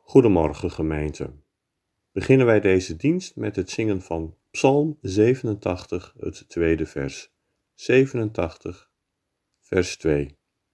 Goedemorgen gemeente. Beginnen wij deze dienst met het zingen van Psalm 87, het tweede vers. 87, vers 2.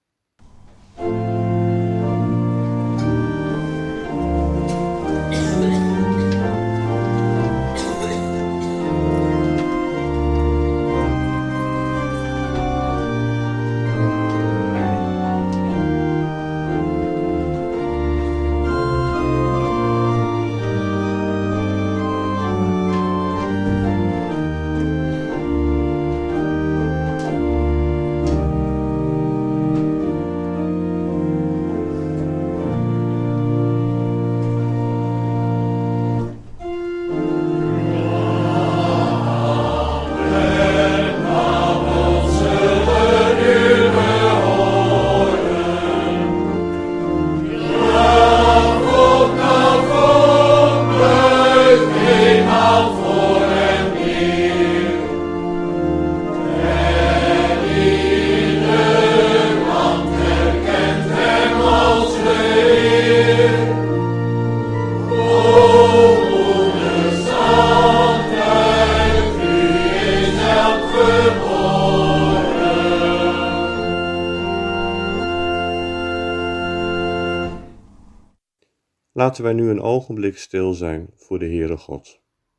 Laten wij nu een ogenblik stil zijn voor de Heere God.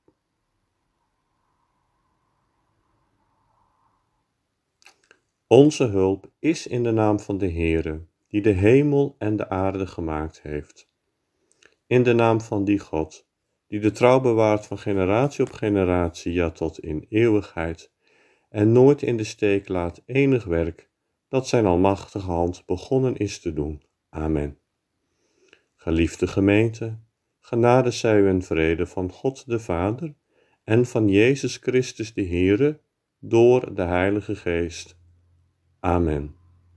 Onze hulp is in de naam van de Heere, die de hemel en de aarde gemaakt heeft. In de naam van die God, die de trouw bewaart van generatie op generatie, ja tot in eeuwigheid, en nooit in de steek laat enig werk dat zijn almachtige hand begonnen is te doen. Amen. Geliefde gemeente, genade zij u en vrede van God de Vader en van Jezus Christus de Heere door de Heilige Geest. Amen.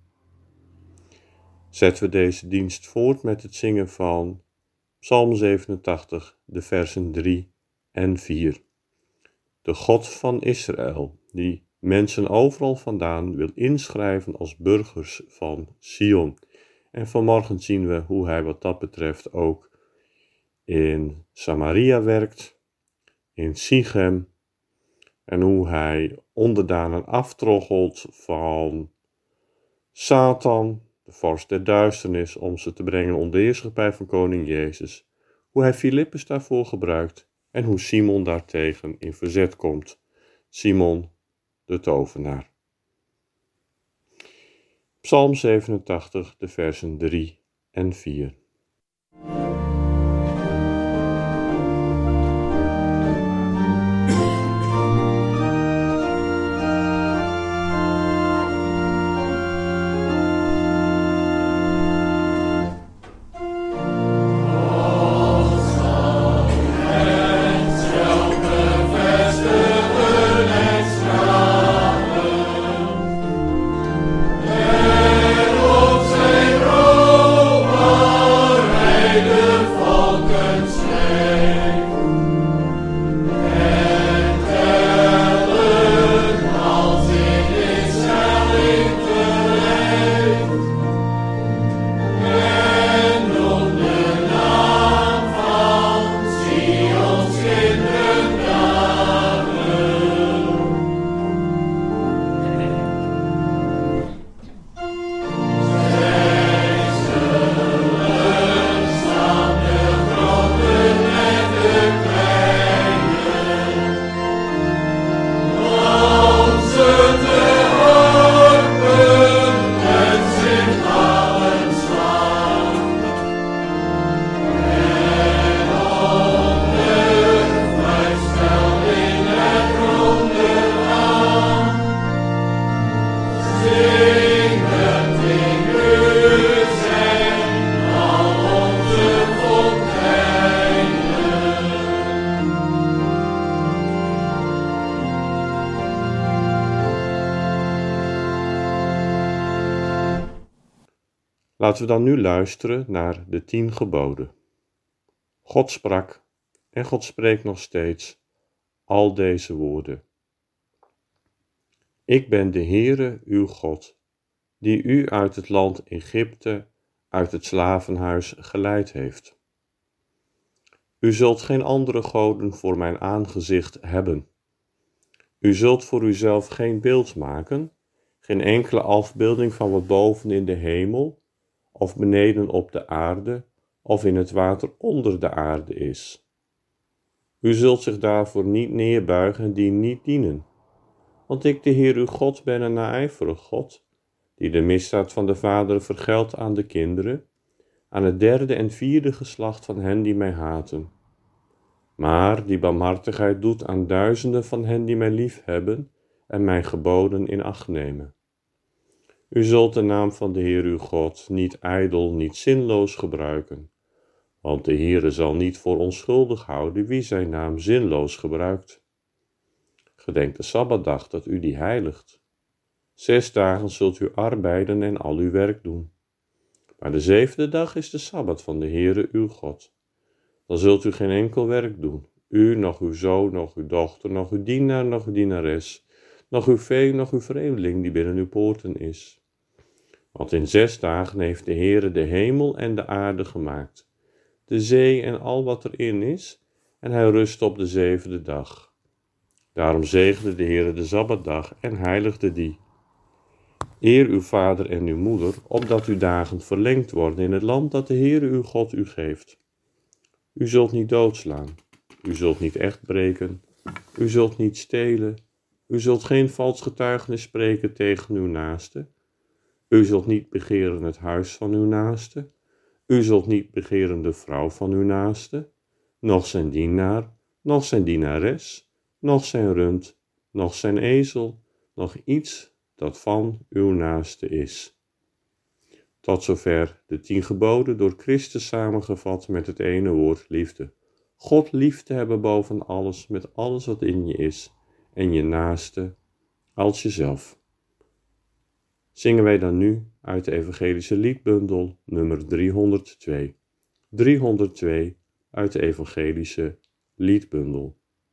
Zetten we deze dienst voort met het zingen van Psalm 87, de versen 3 en 4. De God van Israël, die mensen overal vandaan wil inschrijven als burgers van Sion. En vanmorgen zien we hoe hij wat dat betreft ook in Samaria werkt, in Sichem, en hoe hij onderdanen aftroggelt van Satan, de vorst der duisternis, om ze te brengen onder de heerschappij van koning Jezus. Hoe hij Filippus daarvoor gebruikt en hoe Simon daartegen in verzet komt. Simon, de tovenaar. Psalm 87, de versen 3 en 4. Laten we dan nu luisteren naar de 10 geboden. God sprak en God spreekt nog steeds al deze woorden. Ik ben de Heere, uw God, die u uit het land Egypte, uit het slavenhuis geleid heeft. U zult geen andere goden voor mijn aangezicht hebben. U zult voor uzelf geen beeld maken, geen enkele afbeelding van wat boven in de hemel, of beneden op de aarde, of in het water onder de aarde is. U zult zich daarvoor niet neerbuigen en die niet dienen. Want ik, de Heer uw God, ben een naijverig God, die de misdaad van de vaderen vergeldt aan de kinderen, aan het derde en vierde geslacht van hen die mij haten. Maar die barmhartigheid doet aan duizenden van hen die mij lief hebben en mijn geboden in acht nemen. U zult de naam van de Heer uw God niet ijdel, niet zinloos gebruiken, want de Heere zal niet voor onschuldig houden wie zijn naam zinloos gebruikt. Gedenk de Sabbatdag dat u die heiligt. 6 dagen zult u arbeiden en al uw werk doen. Maar de 7e dag is de Sabbat van de Heere uw God. Dan zult u geen enkel werk doen, u, nog uw zoon, nog uw dochter, nog uw dienaar, nog uw dienares, nog uw vee, nog uw vreemdeling die binnen uw poorten is. Want in 6 dagen heeft de Heere de hemel en de aarde gemaakt, de zee en al wat erin is, en hij rust op de 7e dag. Daarom zegende de Heere de Sabbatdag en heiligde die. Eer uw vader en uw moeder, opdat uw dagen verlengd worden in het land dat de Heere uw God u geeft. U zult niet doodslaan, u zult niet echt breken, u zult niet stelen, u zult geen vals getuigenis spreken tegen uw naaste, u zult niet begeren het huis van uw naaste, u zult niet begeren de vrouw van uw naaste, noch zijn dienaar, noch zijn dienares, noch zijn rund, noch zijn ezel, noch iets dat van uw naaste is. Tot zover de 10 geboden door Christus samengevat met het ene woord liefde. God lief te hebben boven alles, met alles wat in je is, en je naaste als jezelf. Zingen wij dan nu uit de evangelische liedbundel nummer 302. 302 uit de evangelische liedbundel.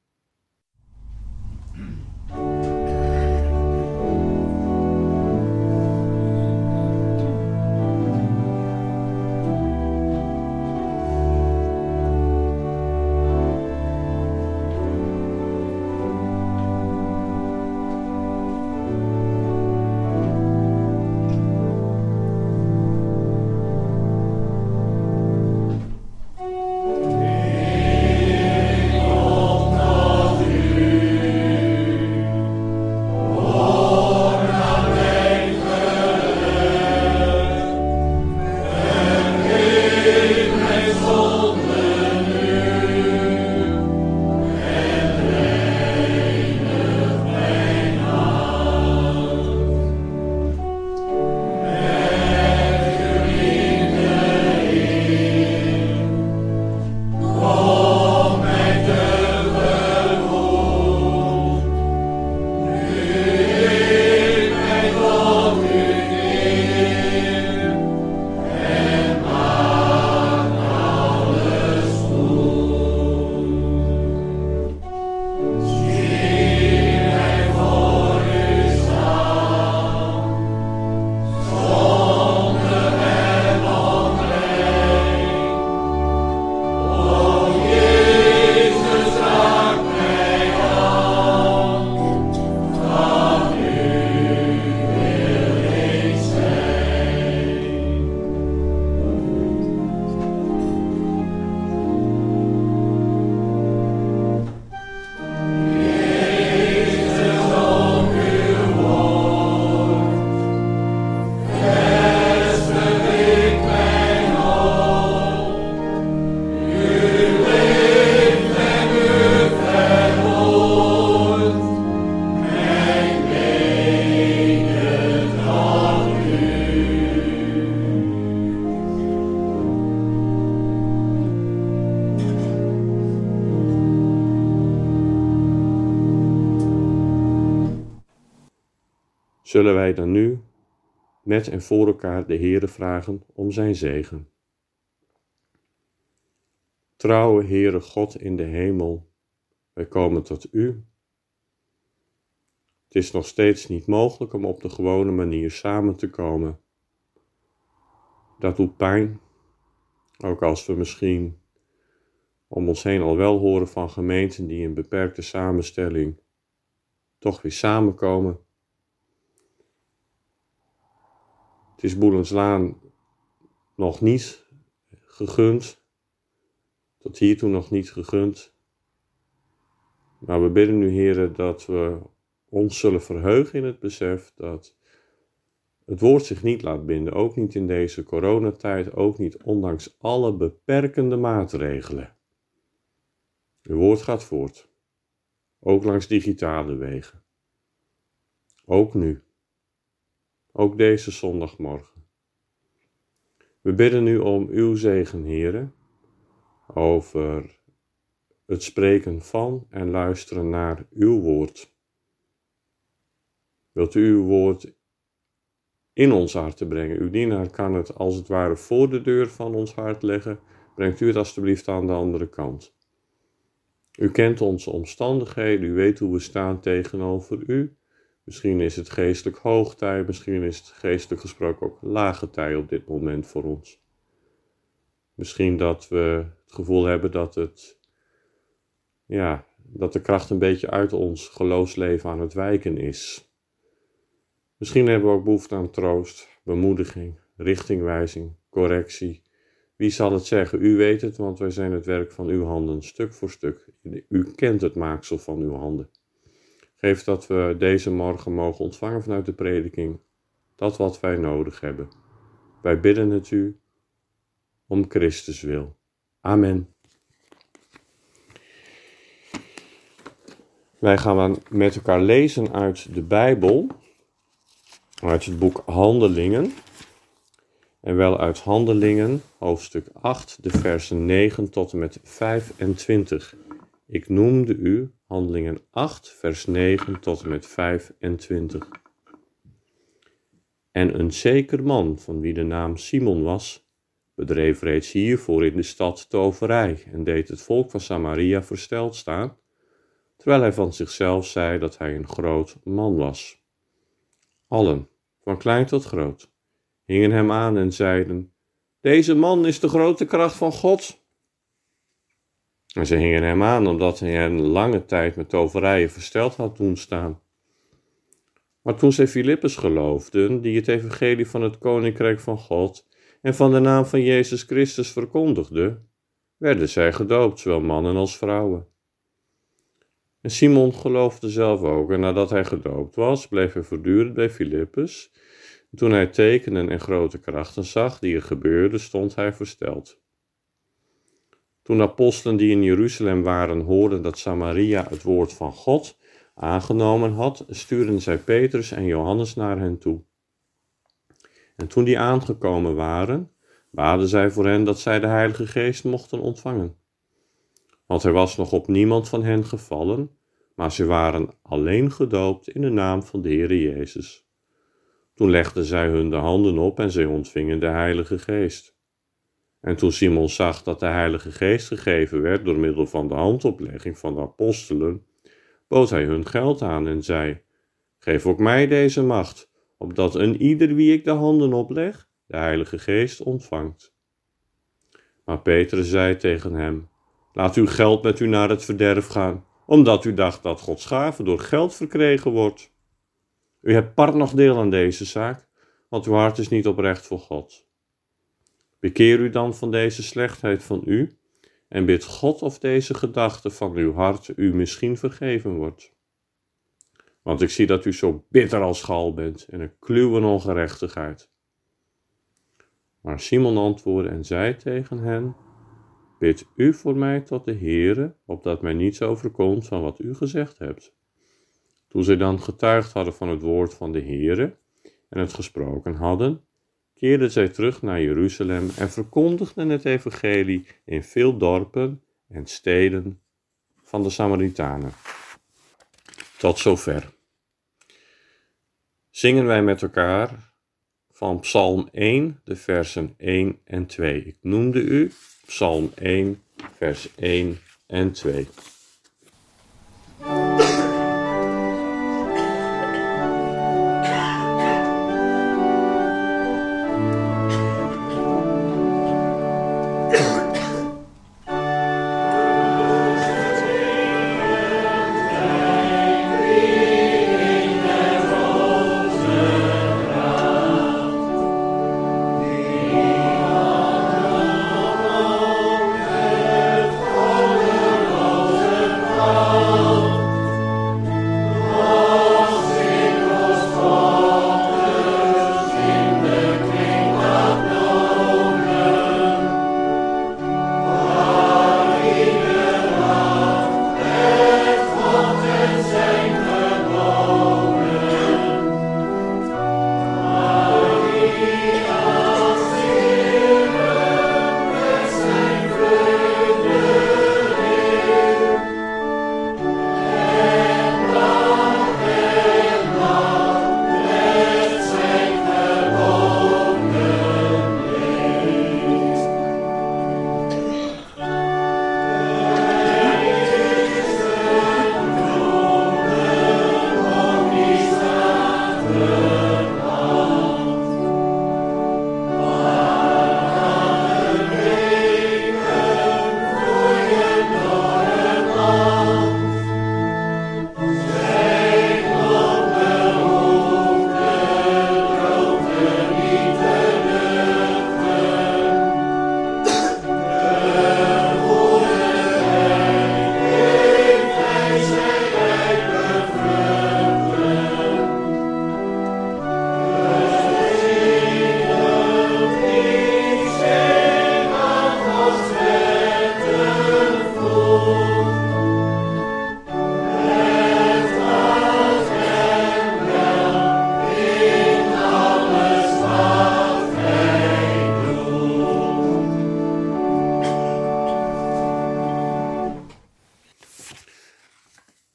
Zullen wij dan nu met en voor elkaar de Heere vragen om zijn zegen. Trouwe Heere God in de hemel, wij komen tot u. Het is nog steeds niet mogelijk om op de gewone manier samen te komen. Dat doet pijn, ook als we misschien om ons heen al wel horen van gemeenten die in beperkte samenstelling toch weer samenkomen. Het is Boelenslaan nog niet gegund, tot hiertoe nog niet gegund. Maar we bidden nu, Heere, dat we ons zullen verheugen in het besef dat het woord zich niet laat binden, ook niet in deze coronatijd, ook niet ondanks alle beperkende maatregelen. Uw woord gaat voort, ook langs digitale wegen. Ook nu, ook deze zondagmorgen. We bidden nu om uw zegen, Heere, over het spreken van en luisteren naar uw woord. Wilt u uw woord in ons hart te brengen? Uw dienaar kan het als het ware voor de deur van ons hart leggen. Brengt u het alstublieft aan de andere kant. U kent onze omstandigheden, u weet hoe we staan tegenover u. Misschien is het geestelijk hoogtij, misschien is het geestelijk gesproken ook lage tij op dit moment voor ons. Misschien dat we het gevoel hebben dat dat de kracht een beetje uit ons geloofsleven aan het wijken is. Misschien hebben we ook behoefte aan troost, bemoediging, richtingwijzing, correctie. Wie zal het zeggen? U weet het, want wij zijn het werk van uw handen, stuk voor stuk. U kent het maaksel van uw handen. Geef dat we deze morgen mogen ontvangen vanuit de prediking, dat wat wij nodig hebben. Wij bidden het u om Christus wil. Amen. Wij gaan met elkaar lezen uit de Bijbel, uit het boek Handelingen. En wel uit Handelingen, hoofdstuk 8, de versen 9 tot en met 25. Ik noemde u Handelingen 8, vers 9 tot en met 25. En een zeker man, van wie de naam Simon was, bedreef reeds hiervoor in de stad toverij en deed het volk van Samaria versteld staan, terwijl hij van zichzelf zei dat hij een groot man was. Allen, van klein tot groot, hingen hem aan en zeiden: deze man is de grote kracht van God. En ze hingen hem aan omdat hij hen lange tijd met toverijen versteld had doen staan. Maar toen zij Filippus geloofden, die het evangelie van het koninkrijk van God en van de naam van Jezus Christus verkondigde, werden zij gedoopt, zowel mannen als vrouwen. En Simon geloofde zelf ook, en nadat hij gedoopt was, bleef hij voortdurend bij Filippus. Toen hij tekenen en grote krachten zag die er gebeurden, stond hij versteld. Toen de apostelen die in Jeruzalem waren hoorden dat Samaria het woord van God aangenomen had, stuurden zij Petrus en Johannes naar hen toe. En toen die aangekomen waren, baden zij voor hen dat zij de Heilige Geest mochten ontvangen. Want er was nog op niemand van hen gevallen, maar ze waren alleen gedoopt in de naam van de Heere Jezus. Toen legden zij hun de handen op en zij ontvingen de Heilige Geest. En toen Simon zag dat de Heilige Geest gegeven werd door middel van de handoplegging van de apostelen, bood hij hun geld aan en zei: geef ook mij deze macht, opdat een ieder wie ik de handen opleg, de Heilige Geest ontvangt. Maar Petrus zei tegen hem: laat uw geld met u naar het verderf gaan, omdat u dacht dat Gods gave door geld verkregen wordt. U hebt part nog deel aan deze zaak, want uw hart is niet oprecht voor God. Bekeer u dan van deze slechtheid van u en bid God of deze gedachte van uw hart u misschien vergeven wordt. Want ik zie dat u zo bitter als gal bent en een kluwen ongerechtigheid. Maar Simon antwoordde en zei tegen hen: bid u voor mij tot de Heere, opdat mij niets overkomt van wat u gezegd hebt. Toen zij dan getuigd hadden van het woord van de Heere en het gesproken hadden, keerden zij terug naar Jeruzalem en verkondigden het evangelie in veel dorpen en steden van de Samaritanen. Tot zover. Zingen wij met elkaar van Psalm 1, de versen 1 en 2. Ik noemde u Psalm 1, vers 1 en 2.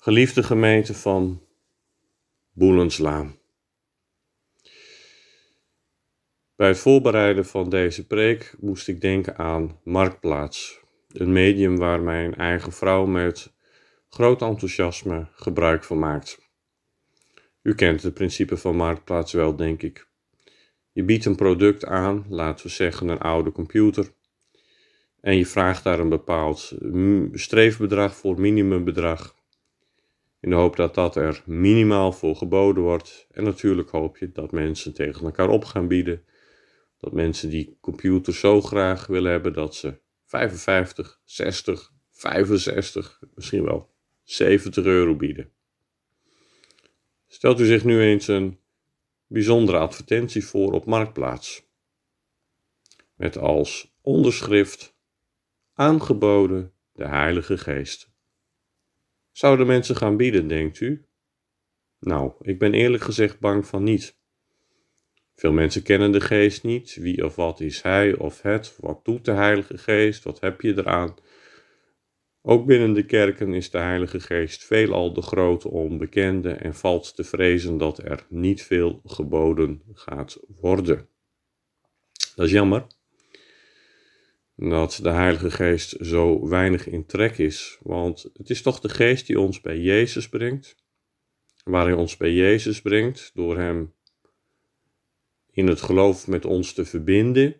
Geliefde gemeente van Boelenslaan. Bij het voorbereiden van deze preek moest ik denken aan Marktplaats. Een medium waar mijn eigen vrouw met groot enthousiasme gebruik van maakt. U kent het principe van Marktplaats wel, denk ik. Je biedt een product aan, laten we zeggen een oude computer, en je vraagt daar een bepaald streefbedrag voor, minimumbedrag, in de hoop dat dat er minimaal voor geboden wordt. En natuurlijk hoop je dat mensen tegen elkaar op gaan bieden, dat mensen die computer zo graag willen hebben dat ze 55, 60, 65, misschien wel 70 euro bieden. Stelt u zich nu eens een bijzondere advertentie voor op Marktplaats. Met als onderschrift: aangeboden de Heilige Geest. Zouden mensen gaan bieden, denkt u? Nou, ik ben eerlijk gezegd bang van niet. Veel mensen kennen de Geest niet. Wie of wat is hij of het? Wat doet de Heilige Geest? Wat heb je eraan? Ook binnen de kerken is de Heilige Geest veelal de grote onbekende en valt te vrezen dat er niet veel geboden gaat worden. Dat is jammer, dat de Heilige Geest zo weinig in trek is, want het is toch de Geest die ons bij Jezus brengt, waar hij ons bij Jezus brengt, door hem in het geloof met ons te verbinden.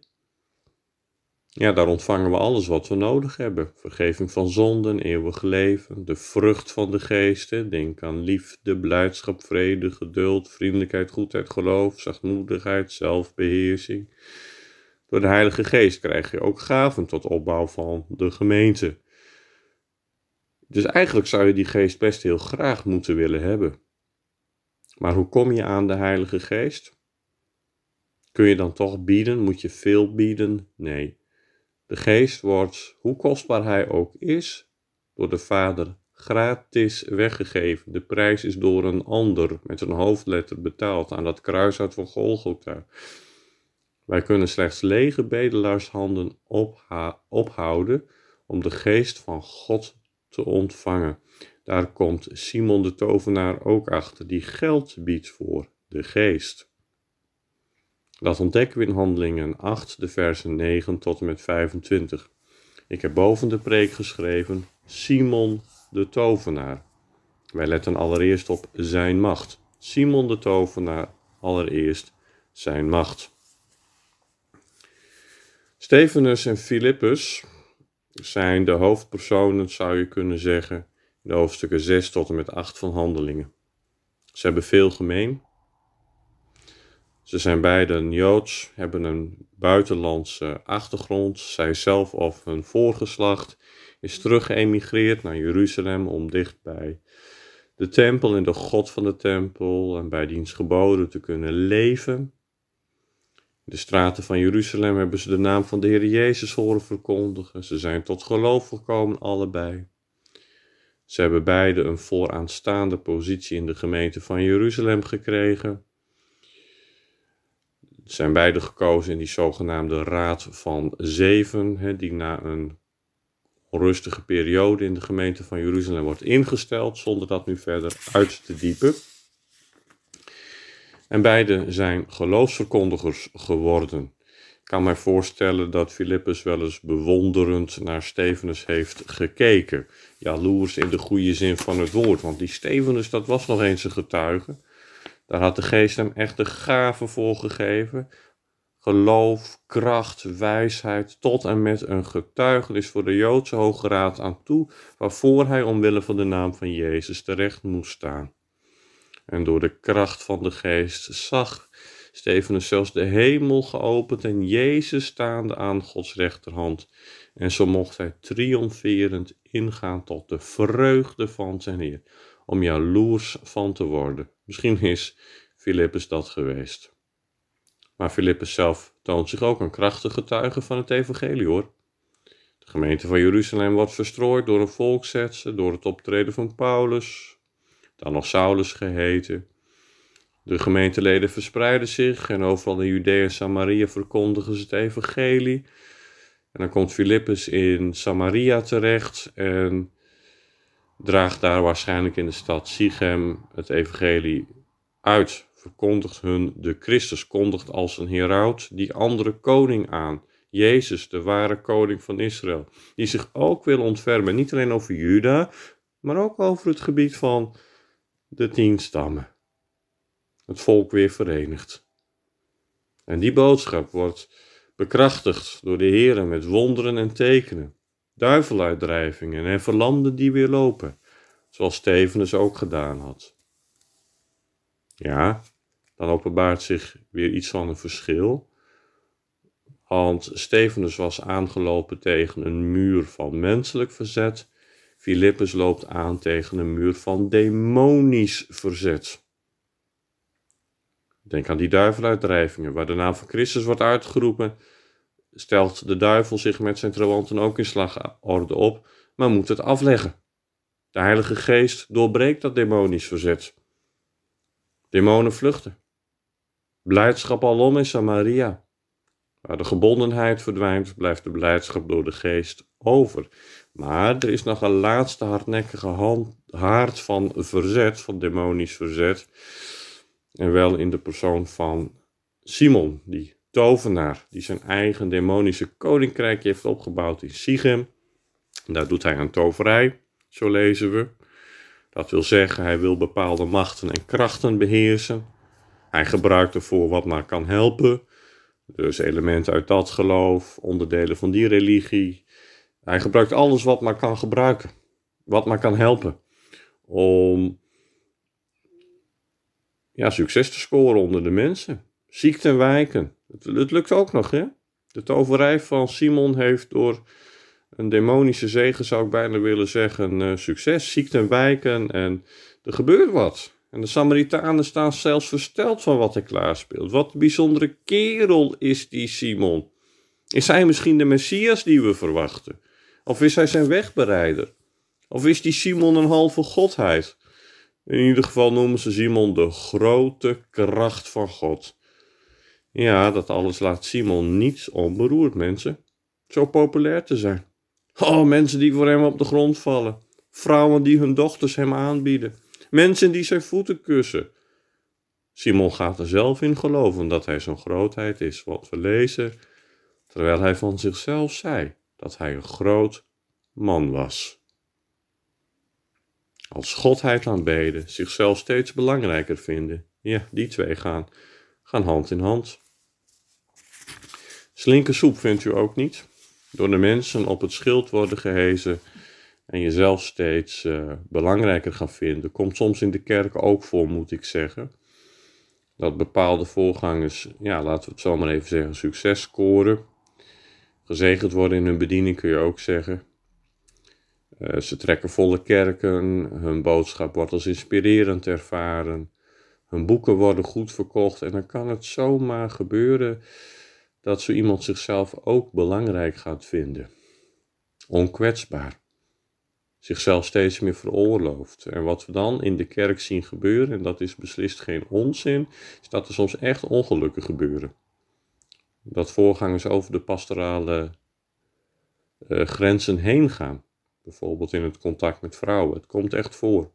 Ja, daar ontvangen we alles wat we nodig hebben. Vergeving van zonden, eeuwig leven, de vrucht van de geesten. Denk aan liefde, blijdschap, vrede, geduld, vriendelijkheid, goedheid, geloof, zachtmoedigheid, zelfbeheersing. Door de Heilige Geest krijg je ook gaven tot opbouw van de gemeente. Dus eigenlijk zou je die geest best heel graag moeten willen hebben. Maar hoe kom je aan de Heilige Geest? Kun je dan toch bieden? Moet je veel bieden? Nee. De Geest wordt, hoe kostbaar hij ook is, door de Vader gratis weggegeven. De prijs is door een ander met een hoofdletter betaald aan dat kruishout van Golgotha. Wij kunnen slechts lege bedelaarshanden ophouden om de Geest van God te ontvangen. Daar komt Simon de tovenaar ook achter, die geld biedt voor de Geest. Dat ontdekken we in Handelingen 8, de versen 9 tot en met 25. Ik heb boven de preek geschreven: Simon de tovenaar. Wij letten allereerst op zijn macht. Simon de tovenaar, allereerst zijn macht. Stefanus en Filippus zijn de hoofdpersonen, zou je kunnen zeggen, in de hoofdstukken 6 tot en met 8 van Handelingen. Ze hebben veel gemeen. Ze zijn beiden Joods, hebben een buitenlandse achtergrond. Zij zelf of hun voorgeslacht is terug geëmigreerd naar Jeruzalem om dicht bij de tempel en de God van de tempel en bij diens geboden te kunnen leven. In de straten van Jeruzalem hebben ze de naam van de Heer Jezus horen verkondigen. Ze zijn tot geloof gekomen, allebei. Ze hebben beide een vooraanstaande positie in de gemeente van Jeruzalem gekregen. Ze zijn beide gekozen in die zogenaamde Raad van Zeven, die na een onrustige periode in de gemeente van Jeruzalem wordt ingesteld, zonder dat nu verder uit te diepen. En beide zijn geloofsverkondigers geworden. Ik kan mij voorstellen dat Filippus wel eens bewonderend naar Stefanus heeft gekeken. Jaloers in de goede zin van het woord, want die Stefanus, dat was nog eens een getuige. Daar had de Geest hem echt de gave voor gegeven. Geloof, kracht, wijsheid, tot en met een getuigenis voor de Joodse Hoge Raad aan toe, waarvoor hij omwille van de naam van Jezus terecht moest staan. En door de kracht van de Geest zag Stefanus zelfs de hemel geopend en Jezus staande aan Gods rechterhand. En zo mocht hij triomferend ingaan tot de vreugde van zijn Heer, om jaloers van te worden. Misschien is Filippus dat geweest. Maar Filippus zelf toont zich ook een krachtige getuige van het evangelie, hoor. De gemeente van Jeruzalem wordt verstrooid door een volkshetze, door het optreden van Paulus, dan nog Saulus geheten. De gemeenteleden verspreiden zich en overal in Judea en Samaria verkondigen ze het evangelie. En dan komt Filippus in Samaria terecht en draagt daar waarschijnlijk in de stad Sichem het evangelie uit, verkondigt hun de Christus, kondigt als een heraut die andere koning aan. Jezus, de ware koning van Israël, die zich ook wil ontfermen, niet alleen over Juda, maar ook over het gebied van de 10 stammen. Het volk weer verenigd. En die boodschap wordt bekrachtigd door de Heere met wonderen en tekenen, duiveluitdrijvingen en verlamden die weer lopen, zoals Stefanus ook gedaan had. Ja, dan openbaart zich weer iets van een verschil. Want Stefanus was aangelopen tegen een muur van menselijk verzet. Filippus loopt aan tegen een muur van demonisch verzet. Denk aan die duiveluitdrijvingen, waar de naam van Christus wordt uitgeroepen. Stelt de duivel zich met zijn trawanten ook in slagorde op, maar moet het afleggen. De Heilige Geest doorbreekt dat demonisch verzet. Demonen vluchten. Blijdschap alom in Samaria. Waar de gebondenheid verdwijnt, blijft de blijdschap door de Geest over. Maar er is nog een laatste hardnekkige haard van verzet, van demonisch verzet. En wel in de persoon van Simon, die tovenaar, die zijn eigen demonische koninkrijkje heeft opgebouwd in Sichem. Daar doet hij aan toverij, zo lezen we. Dat wil zeggen, hij wil bepaalde machten en krachten beheersen. Hij gebruikt ervoor wat maar kan helpen. Dus elementen uit dat geloof, onderdelen van die religie. Hij gebruikt alles wat maar kan gebruiken. Wat maar kan helpen. Om succes te scoren onder de mensen. Ziekten wijken. Het lukt ook nog, hè? De toverij van Simon heeft door een demonische zegen, zou ik bijna willen zeggen, succes. Ziekten wijken en er gebeurt wat. En de Samaritanen staan zelfs versteld van wat hij klaarspeelt. Wat een bijzondere kerel is die Simon. Is hij misschien de Messias die we verwachten? Of is hij zijn wegbereider? Of is die Simon een halve godheid? In ieder geval noemen ze Simon de grote kracht van God. Ja, dat alles laat Simon niet onberoerd, mensen. Zo populair te zijn. Oh, mensen die voor hem op de grond vallen. Vrouwen die hun dochters hem aanbieden. Mensen die zijn voeten kussen. Simon gaat er zelf in geloven dat hij zo'n grootheid is, wat we lezen, terwijl hij van zichzelf zei dat hij een groot man was. Als godheid aanbeden, zichzelf steeds belangrijker vinden. Ja, die twee gaan hand in hand. Slinkersoep vindt u ook niet? Door de mensen op het schild worden gehezen en jezelf steeds belangrijker gaan vinden. Komt soms in de kerk ook voor, moet ik zeggen. Dat bepaalde voorgangers, laten we het zo maar even zeggen, succes scoren. Gezegend worden in hun bediening, kun je ook zeggen. Ze trekken volle kerken, hun boodschap wordt als inspirerend ervaren. Hun boeken worden goed verkocht en dan kan het zomaar gebeuren dat zo iemand zichzelf ook belangrijk gaat vinden. Onkwetsbaar. Zichzelf steeds meer veroorlooft. En wat we dan in de kerk zien gebeuren, en dat is beslist geen onzin, is dat er soms echt ongelukken gebeuren. Dat voorgangers over de pastorale grenzen heen gaan. Bijvoorbeeld in het contact met vrouwen. Het komt echt voor.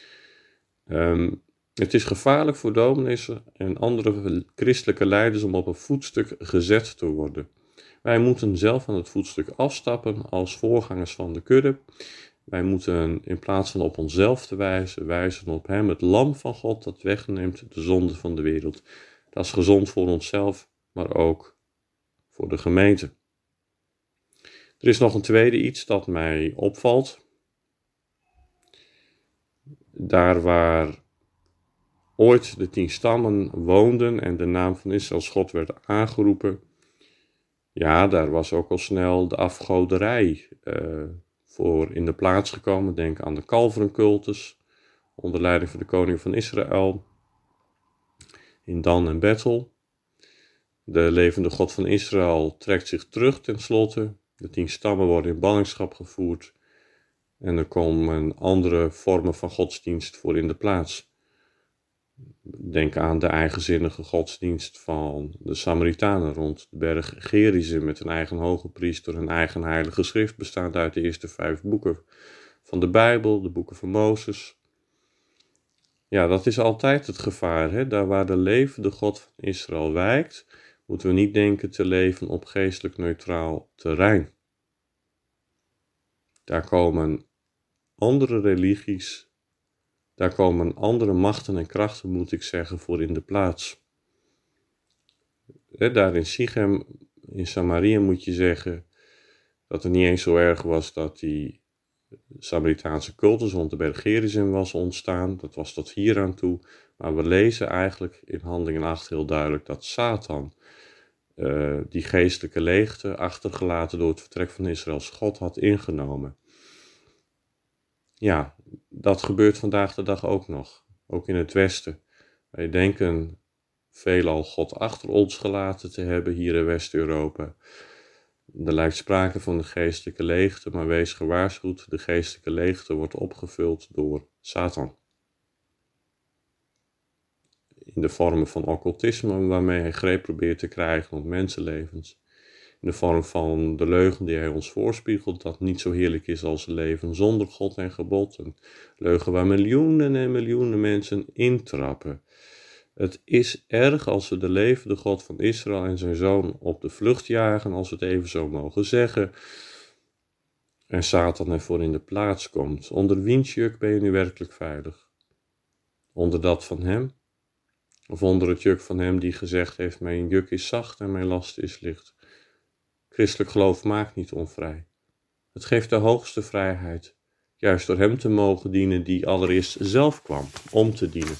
Het is gevaarlijk voor dominees en andere christelijke leiders om op een voetstuk gezet te worden. Wij moeten zelf van het voetstuk afstappen als voorgangers van de kudde. Wij moeten in plaats van op onszelf te wijzen op hem, het lam van God dat wegneemt de zonde van de wereld. Dat is gezond voor onszelf, maar ook voor de gemeente. Er is nog een tweede iets dat mij opvalt. Daar waar ooit de 10 stammen woonden en de naam van Israëls God werd aangeroepen, daar was ook al snel de afgoderij voor in de plaats gekomen. Denk aan de kalverencultus, onder leiding van de koning van Israël, in Dan en Bethel. De levende God van Israël trekt zich terug tenslotte. De 10 stammen worden in ballingschap gevoerd. En er komen andere vormen van godsdienst voor in de plaats. Denk aan de eigenzinnige godsdienst van de Samaritanen rond de berg Gerizim met een eigen hoge priester, een eigen heilige schrift bestaand uit de eerste 5 boeken van de Bijbel, de boeken van Mozes. Ja, dat is altijd het gevaar. Hè? Daar waar de levende God van Israël wijkt, moeten we niet denken te leven op geestelijk neutraal terrein. Daar komen andere religies, daar komen andere machten en krachten, moet ik zeggen, voor in de plaats. Daar in Sichem, in Samaria, moet je zeggen dat het niet eens zo erg was dat die Samaritaanse cultus rond de berg Gerizim was ontstaan. Dat was tot hier aan toe. Maar we lezen eigenlijk in Handelingen 8 heel duidelijk dat Satan die geestelijke leegte, achtergelaten door het vertrek van Israëls God, had ingenomen. Ja, dat gebeurt vandaag de dag ook nog. Ook in het Westen. Wij denken veelal God achter ons gelaten te hebben hier in West-Europa. Er lijkt sprake van de geestelijke leegte, maar wees gewaarschuwd, de geestelijke leegte wordt opgevuld door Satan. In de vormen van occultisme, waarmee hij greep probeert te krijgen op mensenlevens. In de vorm van de leugen die hij ons voorspiegelt, dat niet zo heerlijk is als een leven zonder God en gebod. Een leugen waar miljoenen en miljoenen mensen intrappen. Het is erg als we de levende God van Israël en zijn zoon op de vlucht jagen, als we het even zo mogen zeggen, en Satan ervoor in de plaats komt. Onder wiens juk ben je nu werkelijk veilig? Onder dat van hem? Of onder het juk van hem die gezegd heeft, mijn juk is zacht en mijn last is licht? Christelijk geloof maakt niet onvrij. Het geeft de hoogste vrijheid, juist door hem te mogen dienen die allereerst zelf kwam om te dienen.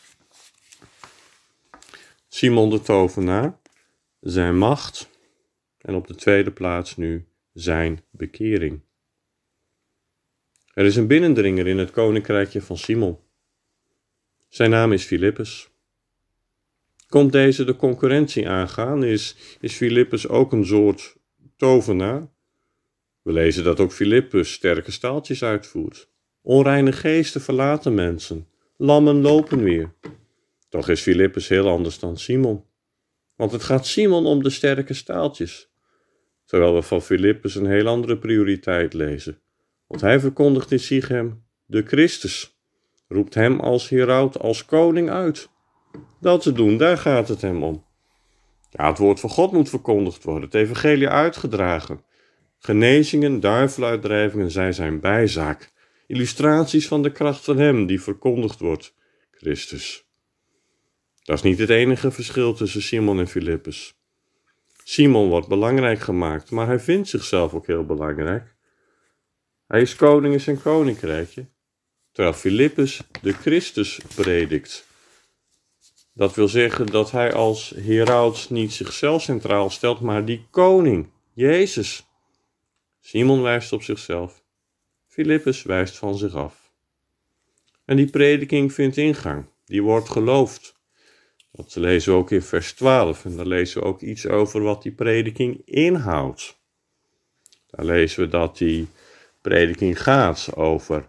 Simon de tovenaar, zijn macht en op de tweede plaats nu zijn bekering. Er is een binnendringer in het koninkrijkje van Simon. Zijn naam is Filippus. Komt deze de concurrentie aangaan? Is Filippus ook een soort tovenaar? We lezen dat ook Filippus sterke staaltjes uitvoert. Onreine geesten verlaten mensen. Lammen lopen weer. Toch is Filippus heel anders dan Simon. Want het gaat Simon om de sterke staaltjes. Terwijl we van Filippus een heel andere prioriteit lezen. Want hij verkondigt in Sichem de Christus. Roept hem als heraut, als koning uit. Dat te doen, daar gaat het hem om. Ja, het woord van God moet verkondigd worden, het evangelie uitgedragen. Genezingen, duiveluitdrijvingen, zij zijn bijzaak. Illustraties van de kracht van hem die verkondigd wordt, Christus. Dat is niet het enige verschil tussen Simon en Filippus. Simon wordt belangrijk gemaakt, maar hij vindt zichzelf ook heel belangrijk. Hij is koning in zijn koninkrijkje, terwijl Filippus de Christus predikt. Dat wil zeggen dat hij als heraut niet zichzelf centraal stelt, maar die koning, Jezus. Simon wijst op zichzelf, Filippus wijst van zich af. En die prediking vindt ingang, die wordt geloofd. Dat lezen we ook in vers 12 en daar lezen we ook iets over wat die prediking inhoudt. Daar lezen we dat die prediking gaat over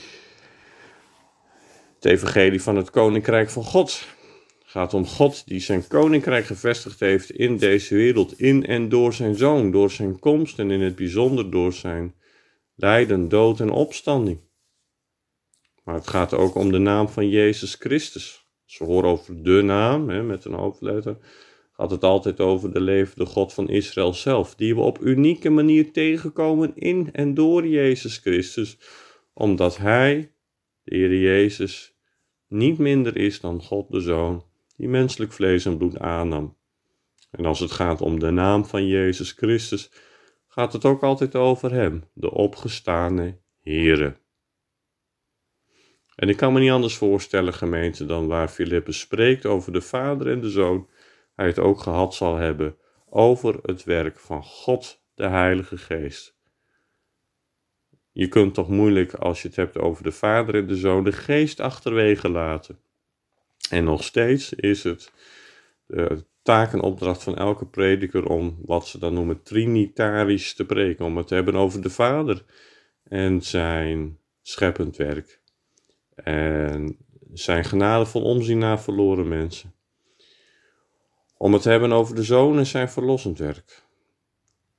het evangelie van het koninkrijk van God. Het gaat om God die zijn koninkrijk gevestigd heeft in deze wereld, in en door zijn zoon, door zijn komst en in het bijzonder door zijn lijden, dood en opstanding. Maar het gaat ook om de naam van Jezus Christus. Als we horen over de naam, met een hoofdletter, gaat het altijd over de levende God van Israël zelf, die we op unieke manier tegenkomen in en door Jezus Christus, omdat hij, de Heer Jezus, niet minder is dan God de Zoon, die menselijk vlees en bloed aannam. En als het gaat om de naam van Jezus Christus, gaat het ook altijd over hem, de opgestane Heere. En ik kan me niet anders voorstellen, gemeente, dan waar Filippus spreekt over de Vader en de Zoon, hij het ook gehad zal hebben over het werk van God, de Heilige Geest. Je kunt toch moeilijk, als je het hebt over de Vader en de Zoon, de Geest achterwege laten. En nog steeds is het de taak en opdracht van elke prediker om wat ze dan noemen trinitarisch te preken, om het te hebben over de Vader en zijn scheppend werk. En zijn genadevol omzien naar verloren mensen. Om het te hebben over de Zoon en zijn verlossend werk.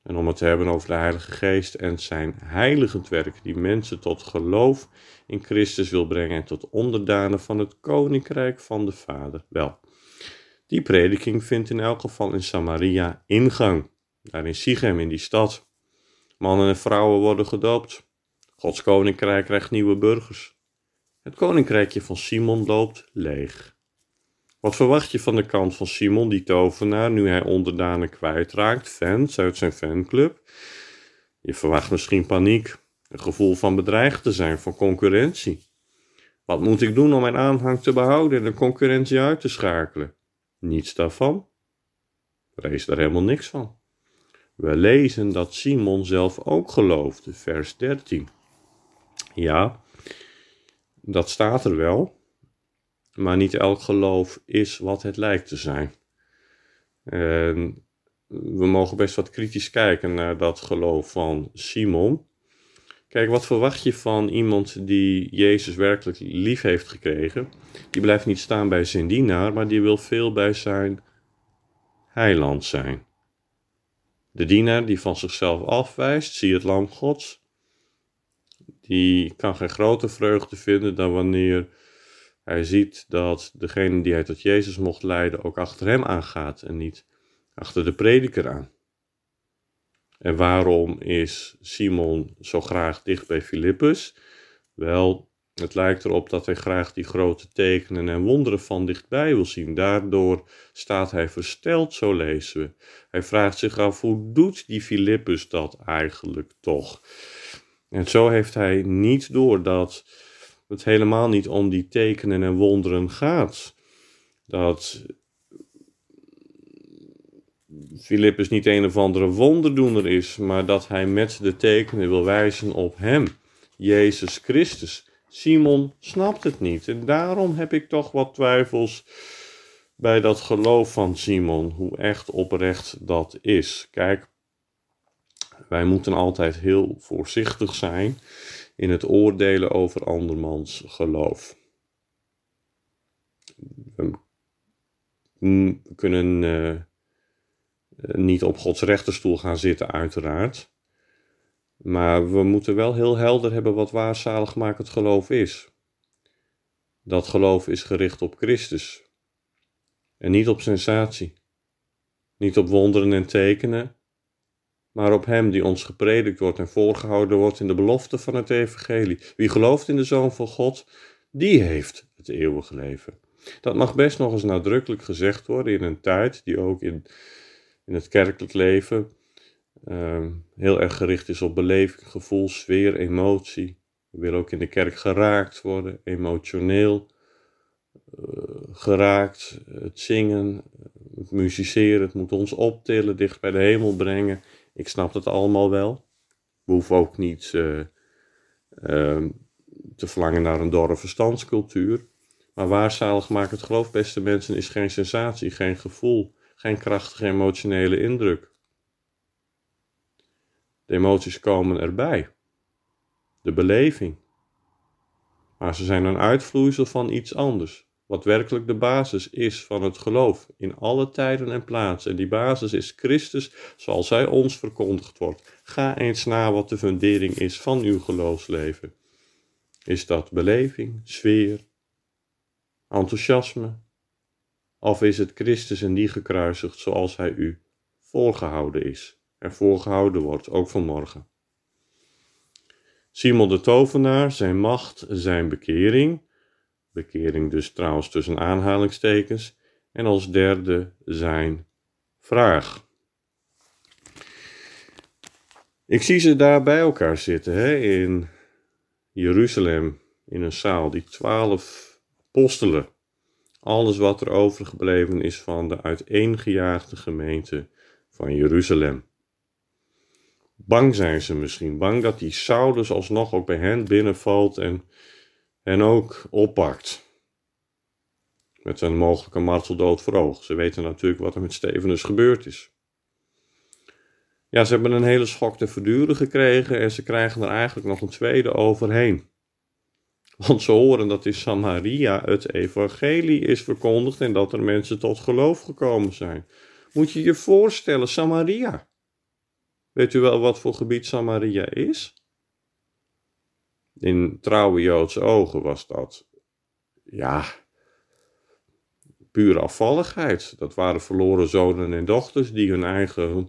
En om het te hebben over de Heilige Geest en zijn heiligend werk, die mensen tot geloof in Christus wil brengen en tot onderdanen van het koninkrijk van de Vader. Wel, die prediking vindt in elk geval in Samaria ingang. Daar in Sichem, in die stad. Mannen en vrouwen worden gedoopt. Gods koninkrijk krijgt nieuwe burgers. Het koninkrijkje van Simon loopt leeg. Wat verwacht je van de kant van Simon, die tovenaar, nu hij onderdanen kwijtraakt, fans uit zijn fanclub? Je verwacht misschien paniek, een gevoel van bedreigd te zijn, van concurrentie. Wat moet ik doen om mijn aanhang te behouden en de concurrentie uit te schakelen? Niets daarvan. Vrees daar helemaal niks van. We lezen dat Simon zelf ook geloofde, vers 13. Ja, dat staat er wel, maar niet elk geloof is wat het lijkt te zijn. En we mogen best wat kritisch kijken naar dat geloof van Simon. Kijk, wat verwacht je van iemand die Jezus werkelijk lief heeft gekregen? Die blijft niet staan bij zijn dienaar, maar die wil veel bij zijn heiland zijn. De dienaar die van zichzelf afwijst, zie het lam Gods, die kan geen grote vreugde vinden dan wanneer hij ziet dat degene die hij tot Jezus mocht leiden ook achter hem aangaat en niet achter de prediker aan. En waarom is Simon zo graag dicht bij Filippus? Wel, het lijkt erop dat hij graag die grote tekenen en wonderen van dichtbij wil zien. Daardoor staat hij versteld, zo lezen we. Hij vraagt zich af, hoe doet die Filippus dat eigenlijk toch? En zo heeft hij niet door dat het helemaal niet om die tekenen en wonderen gaat. Dat Filippus niet een of andere wonderdoener is, maar dat hij met de tekenen wil wijzen op hem, Jezus Christus. Simon snapt het niet en daarom heb ik toch wat twijfels bij dat geloof van Simon, hoe echt oprecht dat is. Kijk, wij moeten altijd heel voorzichtig zijn in het oordelen over andermans geloof. We kunnen niet op Gods rechterstoel gaan zitten, uiteraard. Maar we moeten wel heel helder hebben wat waar zaligmakend geloof is. Dat geloof is gericht op Christus. En niet op sensatie. Niet op wonderen en tekenen. Maar op hem die ons gepredikt wordt en voorgehouden wordt in de belofte van het evangelie. Wie gelooft in de Zoon van God, die heeft het eeuwige leven. Dat mag best nog eens nadrukkelijk gezegd worden in een tijd die ook in het kerkelijk leven heel erg gericht is op beleving, gevoel, sfeer, emotie. We willen ook in de kerk geraakt worden, emotioneel geraakt. Het zingen, het musiceren, het moet ons optillen, dicht bij de hemel brengen. Ik snap het allemaal wel. We hoeven ook niet te verlangen naar een dorre verstandscultuur. Maar waar zaligmakend geloof, beste mensen, is geen sensatie, geen gevoel, geen krachtige emotionele indruk. De emoties komen erbij. De beleving. Maar ze zijn een uitvloeisel van iets anders. Wat werkelijk de basis is van het geloof in alle tijden en plaatsen. En die basis is Christus zoals hij ons verkondigd wordt. Ga eens na wat de fundering is van uw geloofsleven. Is dat beleving, sfeer, enthousiasme? Of is het Christus en die gekruisigd zoals hij u voorgehouden is en voorgehouden wordt, ook vanmorgen? Simon de tovenaar, zijn macht, zijn bekering. Bekering dus trouwens tussen aanhalingstekens. En als derde zijn vraag. Ik zie ze daar bij elkaar zitten, in Jeruzalem, in een zaal, die 12 apostelen. Alles wat er overgebleven is van de uiteengejaagde gemeente van Jeruzalem. Bang zijn ze misschien, bang dat die Saulus alsnog ook bij hen binnenvalt en ook oppakt. Met een mogelijke marteldood voor ogen. Ze weten natuurlijk wat er met Stefanus gebeurd is. Ja, ze hebben een hele schok te verduren gekregen en ze krijgen er eigenlijk nog een tweede overheen. Want ze horen dat in Samaria het evangelie is verkondigd en dat er mensen tot geloof gekomen zijn. Moet je je voorstellen, Samaria. Weet u wel wat voor gebied Samaria is? In trouwe Joodse ogen was dat, pure afvalligheid. Dat waren verloren zonen en dochters die hun eigen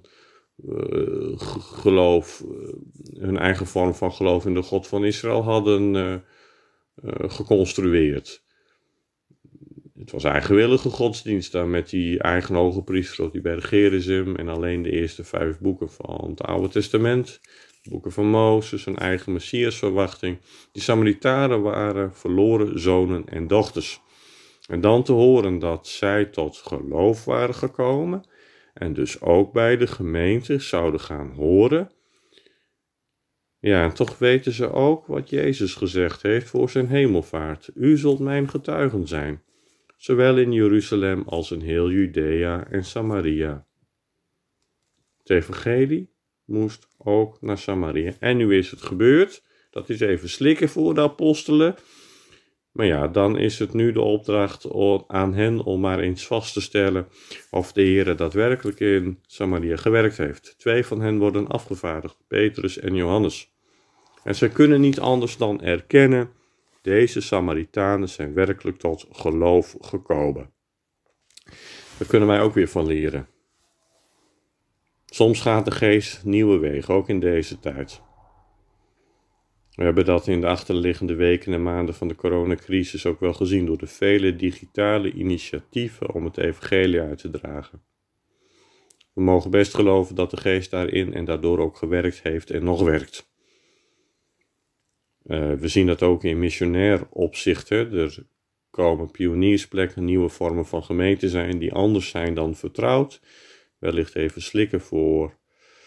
geloof, hun eigen vorm van geloof in de God van Israël hadden geconstrueerd. Het was eigenwillige godsdienst daar met die eigen hoge priester die bij de Gerizim en alleen de eerste 5 boeken van het Oude Testament, de boeken van Mozes, een eigen Messiasverwachting. Die Samaritanen waren verloren zonen en dochters. En dan te horen dat zij tot geloof waren gekomen en dus ook bij de gemeente zouden gaan horen. Ja, en toch weten ze ook wat Jezus gezegd heeft voor zijn hemelvaart. U zult mijn getuigen zijn, zowel in Jeruzalem als in heel Judea en Samaria. Het evangelie moest ook naar Samaria. En nu is het gebeurd. Dat is even slikken voor de apostelen. Maar ja, dan is het nu de opdracht aan hen om maar eens vast te stellen of de Heer daadwerkelijk in Samaria gewerkt heeft. 2 van hen worden afgevaardigd, Petrus en Johannes. En zij kunnen niet anders dan erkennen, deze Samaritanen zijn werkelijk tot geloof gekomen. Daar kunnen wij ook weer van leren. Soms gaat de geest nieuwe wegen, ook in deze tijd. We hebben dat in de achterliggende weken en maanden van de coronacrisis ook wel gezien door de vele digitale initiatieven om het evangelie uit te dragen. We mogen best geloven dat de geest daarin en daardoor ook gewerkt heeft en nog werkt. We zien dat ook in missionair opzicht. Er komen pioniersplekken, nieuwe vormen van gemeente zijn die anders zijn dan vertrouwd. Wellicht even slikken voor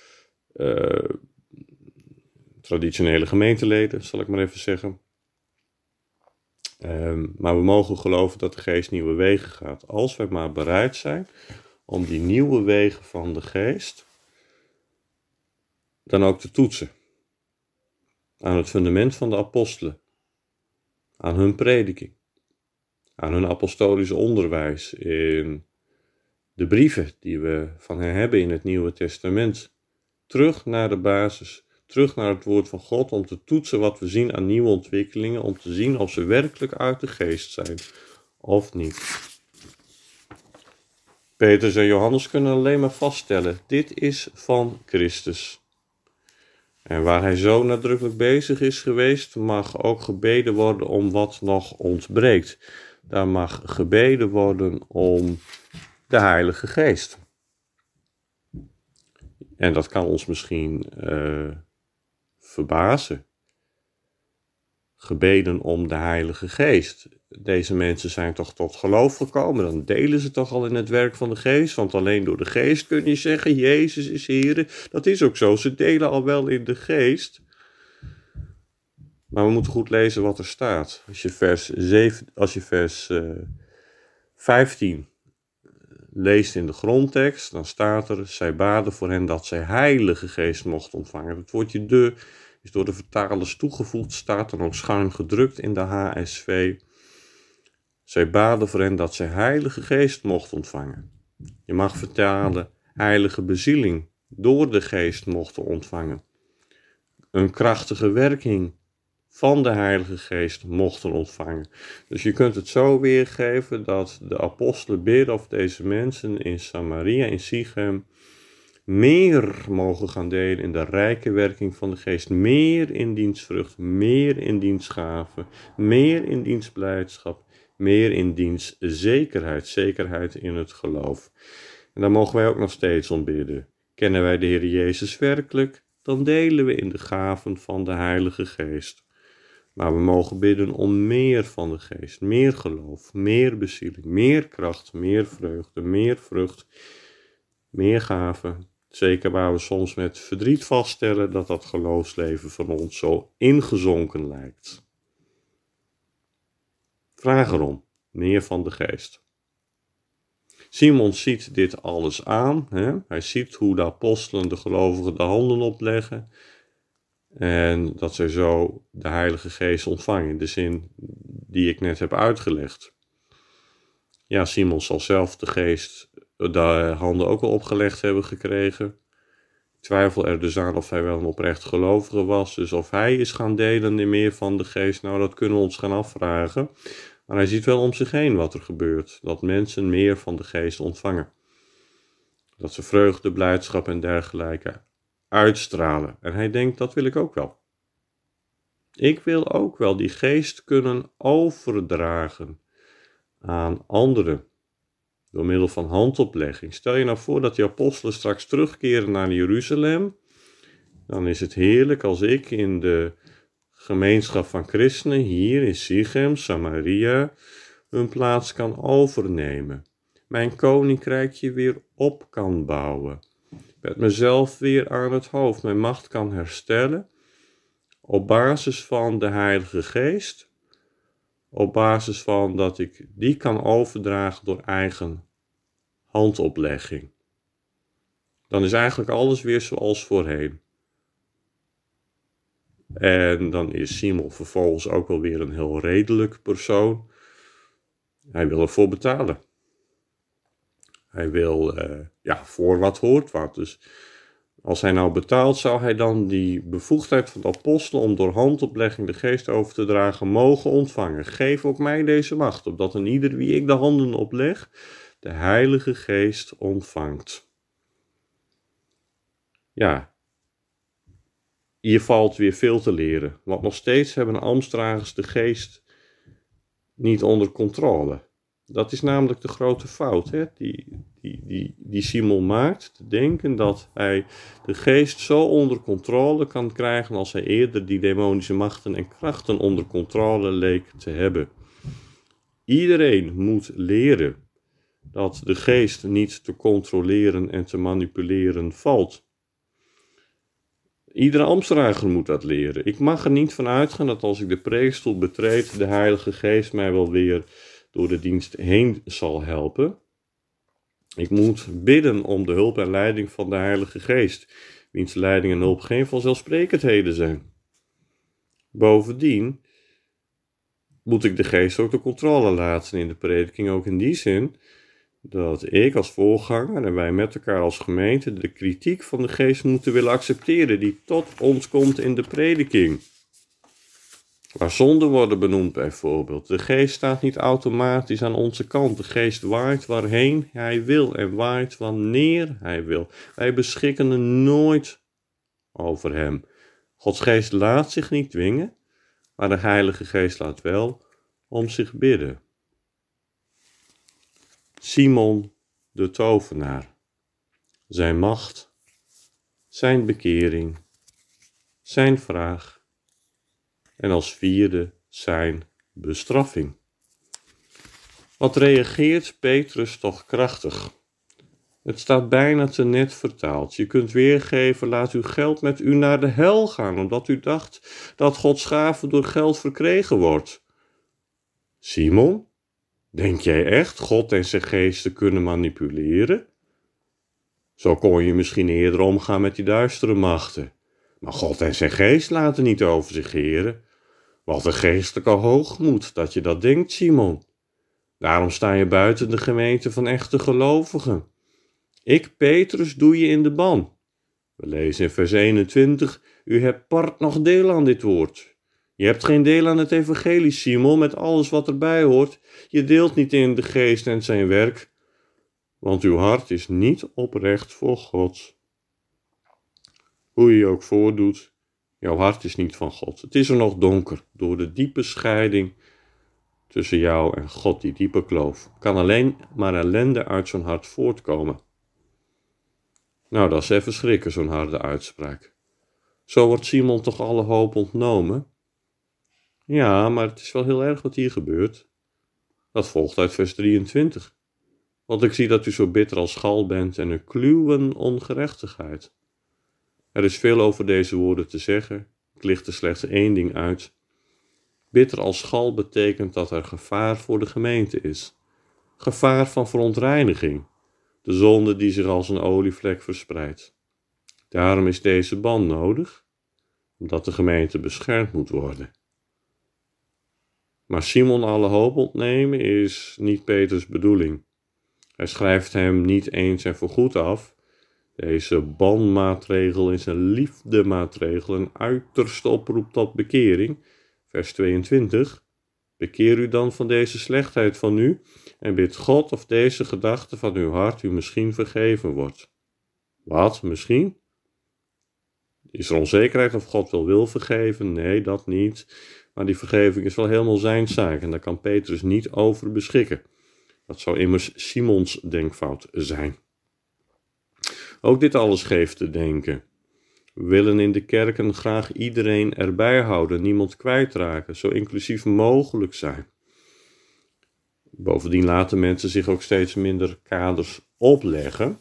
traditionele gemeenteleden, zal ik maar even zeggen. Maar we mogen geloven dat de geest nieuwe wegen gaat. Als wij maar bereid zijn om die nieuwe wegen van de geest dan ook te toetsen. Aan het fundament van de apostelen. Aan hun prediking. Aan hun apostolisch onderwijs in de brieven die we van hen hebben in het Nieuwe Testament. Terug naar de basis. Terug naar het woord van God om te toetsen wat we zien aan nieuwe ontwikkelingen. Om te zien of ze werkelijk uit de geest zijn of niet. Petrus en Johannes kunnen alleen maar vaststellen. Dit is van Christus. En waar hij zo nadrukkelijk bezig is geweest, mag ook gebeden worden om wat nog ontbreekt. Daar mag gebeden worden om de Heilige Geest. En dat kan ons misschien verbazen. Gebeden om de Heilige Geest. Deze mensen zijn toch tot geloof gekomen. Dan delen ze toch al in het werk van de Geest. Want alleen door de Geest kun je zeggen, Jezus is Heer. Dat is ook zo. Ze delen al wel in de Geest. Maar we moeten goed lezen wat er staat. Als je vers 15 leest in de grondtekst, dan staat er, zij baden voor hen dat zij Heilige Geest mochten ontvangen. Het woordje de is door de vertalers toegevoegd, staat dan ook schuin gedrukt in de HSV. Zij baden voor hen dat zij Heilige Geest mochten ontvangen. Je mag vertalen, heilige bezieling door de Geest mochten ontvangen. Een krachtige werking van de Heilige Geest mochten ontvangen. Dus je kunt het zo weergeven dat de apostelen bidden of deze mensen in Samaria, in Sichem, meer mogen gaan delen in de rijke werking van de Geest. Meer in dienstvrucht, meer in dienstgave, meer in dienstblijdschap, meer in dienstzekerheid, zekerheid in het geloof. En daar mogen wij ook nog steeds om bidden. Kennen wij de Heer Jezus werkelijk, dan delen we in de gaven van de Heilige Geest. Maar we mogen bidden om meer van de Geest, meer geloof, meer bezieling, meer kracht, meer vreugde, meer vrucht, meer gaven. Zeker waar we soms met verdriet vaststellen dat dat geloofsleven van ons zo ingezonken lijkt. Vraag erom, meer van de Geest. Simon ziet dit alles aan. Hij ziet hoe de apostelen de gelovigen de handen opleggen. En dat zij zo de Heilige Geest ontvangen, in de zin die ik net heb uitgelegd. Ja, Simon zal zelf de handen ook al opgelegd hebben gekregen. twijfel er dus aan of hij wel een oprecht gelovige was. Dus of hij is gaan delen in meer van de geest, nou dat kunnen we ons gaan afvragen. Maar hij ziet wel om zich heen wat er gebeurt. Dat mensen meer van de geest ontvangen. Dat ze vreugde, blijdschap en dergelijke uitstralen. En hij denkt, dat wil ik ook wel. Ik wil ook wel die geest kunnen overdragen aan anderen. Door middel van handoplegging. Stel je nou voor dat die apostelen straks terugkeren naar Jeruzalem. Dan is het heerlijk als ik in de gemeenschap van christenen hier in Sichem, Samaria, hun plaats kan overnemen. Mijn koninkrijkje weer op kan bouwen. Met mezelf weer aan het hoofd. Mijn macht kan herstellen. Op basis van de Heilige Geest. Op basis van dat ik die kan overdragen door eigen handoplegging. Dan is eigenlijk alles weer zoals voorheen. En dan is Simon vervolgens ook wel weer een heel redelijk persoon. Hij wil ervoor betalen. Hij wil, voor wat hoort wat. Dus als hij nou betaalt, zou hij dan die bevoegdheid van de apostelen om door handoplegging de geest over te dragen mogen ontvangen. Geef ook mij deze macht, opdat een ieder wie ik de handen opleg, de Heilige Geest ontvangt. Ja, hier valt weer veel te leren, want nog steeds hebben ambtsdragers de geest niet onder controle. Dat is namelijk de grote fout, hè? Die Simon maakt, te denken dat hij de geest zo onder controle kan krijgen als hij eerder die demonische machten en krachten onder controle leek te hebben. Iedereen moet leren dat de geest niet te controleren en te manipuleren valt. Iedere ambtsdrager moet dat leren. Ik mag er niet van uitgaan dat als ik de preekstoel betreed, de Heilige Geest mij wel weer door de dienst heen zal helpen. Ik moet bidden om de hulp en leiding van de Heilige Geest, wiens leiding en hulp geen vanzelfsprekendheden zijn. Bovendien moet ik de Geest ook de controle laten in de prediking, ook in die zin dat ik als voorganger en wij met elkaar als gemeente de kritiek van de Geest moeten willen accepteren die tot ons komt in de prediking. Waar zonden worden benoemd bijvoorbeeld. De Geest staat niet automatisch aan onze kant. De Geest waait waarheen hij wil en waait wanneer hij wil. Wij beschikken er nooit over hem. Gods Geest laat zich niet dwingen, maar de Heilige Geest laat wel om zich bidden. Simon de tovenaar. Zijn macht, zijn bekering, zijn vraag. En als vierde zijn bestraffing. Wat reageert Petrus toch krachtig? Het staat bijna te net vertaald. Je kunt weergeven, laat uw geld met u naar de hel gaan, omdat u dacht dat Gods gave door geld verkregen wordt. Simon, denk jij echt God en zijn geest te kunnen manipuleren? Zo kon je misschien eerder omgaan met die duistere machten. Maar God en zijn geest laten niet over zich heren. Wat een geestelijke hoogmoed dat je dat denkt, Simon. Daarom sta je buiten de gemeente van echte gelovigen. Ik, Petrus, doe je in de ban. We lezen in vers 21, u hebt part nog deel aan dit woord. Je hebt geen deel aan het evangelie, Simon, met alles wat erbij hoort. Je deelt niet in de geest en zijn werk, want uw hart is niet oprecht voor God. Hoe je je ook voordoet, jouw hart is niet van God. Het is er nog donker door de diepe scheiding tussen jou en God, die diepe kloof. Kan alleen maar ellende uit zo'n hart voortkomen. Nou, dat is even schrikken, zo'n harde uitspraak. Zo wordt Simon toch alle hoop ontnomen? Ja, maar het is wel heel erg wat hier gebeurt. Dat volgt uit vers 23. Want ik zie dat u zo bitter als gal bent en een kluwen ongerechtigheid. Er is veel over deze woorden te zeggen. Ik licht er slechts één ding uit. Bitter als gal betekent dat er gevaar voor de gemeente is. Gevaar van verontreiniging. De zonde die zich als een olievlek verspreidt. Daarom is deze ban nodig, omdat de gemeente beschermd moet worden. Maar Simon alle hoop ontnemen is niet Peters bedoeling. Hij schrijft hem niet eens en voorgoed af. Deze banmaatregel is een liefdemaatregel, een uiterste oproep tot bekering. Vers 22. Bekeer u dan van deze slechtheid van u en bid God of deze gedachte van uw hart u misschien vergeven wordt. Wat, misschien? Is er onzekerheid of God wel wil vergeven? Nee, dat niet. Maar die vergeving is wel helemaal zijn zaak en daar kan Petrus niet over beschikken. Dat zou immers Simons denkfout zijn. Ook dit alles geeft te denken. We willen in de kerken graag iedereen erbij houden, niemand kwijtraken, zo inclusief mogelijk zijn. Bovendien laten mensen zich ook steeds minder kaders opleggen.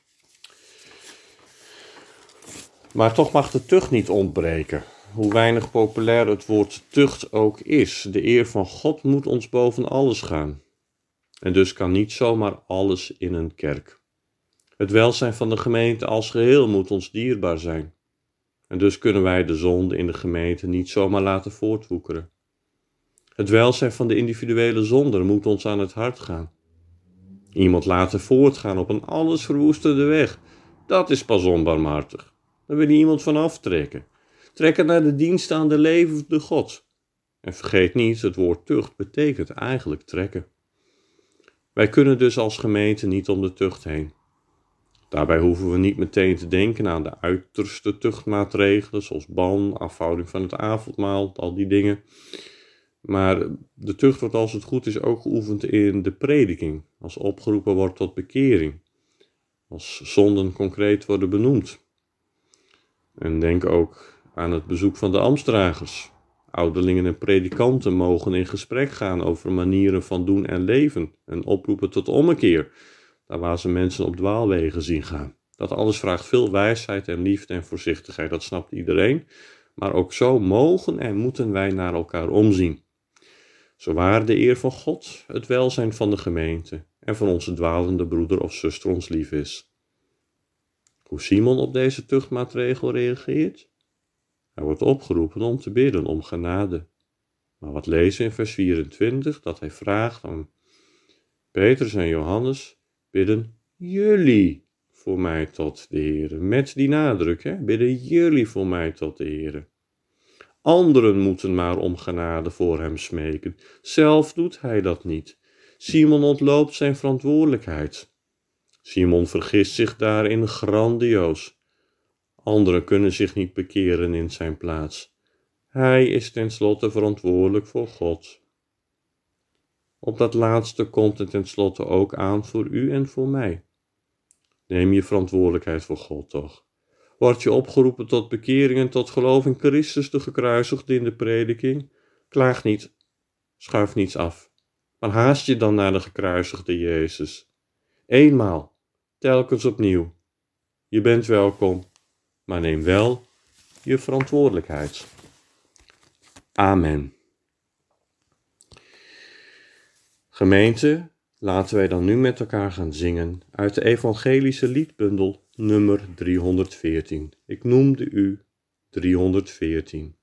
Maar toch mag de tucht niet ontbreken. Hoe weinig populair het woord tucht ook is. De eer van God moet ons boven alles gaan. En dus kan niet zomaar alles in een kerk. Het welzijn van de gemeente als geheel moet ons dierbaar zijn. En dus kunnen wij de zonde in de gemeente niet zomaar laten voortwoekeren. Het welzijn van de individuele zonder moet ons aan het hart gaan. Iemand laten voortgaan op een allesverwoestende weg, dat is pas onbarmhartig. Daar wil je iemand van aftrekken. Trekken naar de dienst aan de levende God. En vergeet niet, het woord tucht betekent eigenlijk trekken. Wij kunnen dus als gemeente niet om de tucht heen. Daarbij hoeven we niet meteen te denken aan de uiterste tuchtmaatregelen, zoals ban, afhouding van het avondmaal, al die dingen. Maar de tucht wordt als het goed is ook geoefend in de prediking, als opgeroepen wordt tot bekering, als zonden concreet worden benoemd. En denk ook aan het bezoek van de ambtsdragers. Ouderlingen en predikanten mogen in gesprek gaan over manieren van doen en leven en oproepen tot ommekeer, daar waar ze mensen op dwaalwegen zien gaan. Dat alles vraagt veel wijsheid en liefde en voorzichtigheid, dat snapt iedereen. Maar ook zo mogen en moeten wij naar elkaar omzien. Zowaar de eer van God, het welzijn van de gemeente en van onze dwalende broeder of zuster ons lief is. Hoe Simon op deze tuchtmaatregel reageert? Hij wordt opgeroepen om te bidden om genade. Maar wat lezen we in vers 24? Dat hij vraagt aan Petrus en Johannes, bidden jullie voor mij tot de Heere. Met die nadruk, bidden jullie voor mij tot de Heere. Anderen moeten maar om genade voor hem smeken. Zelf doet hij dat niet. Simon ontloopt zijn verantwoordelijkheid. Simon vergist zich daarin grandioos. Anderen kunnen zich niet bekeren in zijn plaats. Hij is tenslotte verantwoordelijk voor God. Op dat laatste komt het tenslotte ook aan voor u en voor mij. Neem je verantwoordelijkheid voor God toch. Word je opgeroepen tot bekering en tot geloof in Christus de gekruisigde in de prediking? Klaag niet, schuif niets af, maar haast je dan naar de gekruisigde Jezus. Eenmaal, telkens opnieuw. Je bent welkom, maar neem wel je verantwoordelijkheid. Amen. Gemeente, laten wij dan nu met elkaar gaan zingen uit de evangelische liedbundel nummer 314. Ik noemde u 314.